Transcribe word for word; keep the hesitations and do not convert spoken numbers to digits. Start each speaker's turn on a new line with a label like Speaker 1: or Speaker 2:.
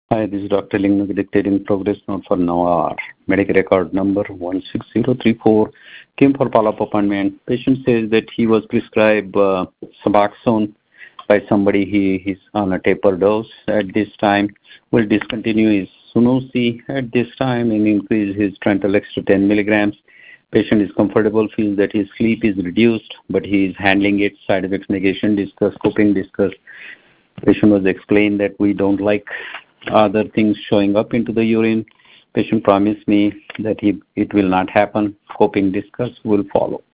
Speaker 1: Hi, this is Doctor Ling dictating progress note for Nawar. Medical record number one six zero three four. Came for follow-up appointment. Patient says that he was prescribed uh, Suboxone by somebody. He He's on a taper dose at this time. Will discontinue his Sunosi at this time and increase his Trintellix to ten milligrams. Patient is comfortable, feels that his sleep is reduced, but he is handling it. Side effects negation, discuss, coping, discuss. Patient was explained that we don't like other things showing up into the urine. Patient promised me that he, it will not happen. Coping discuss will follow.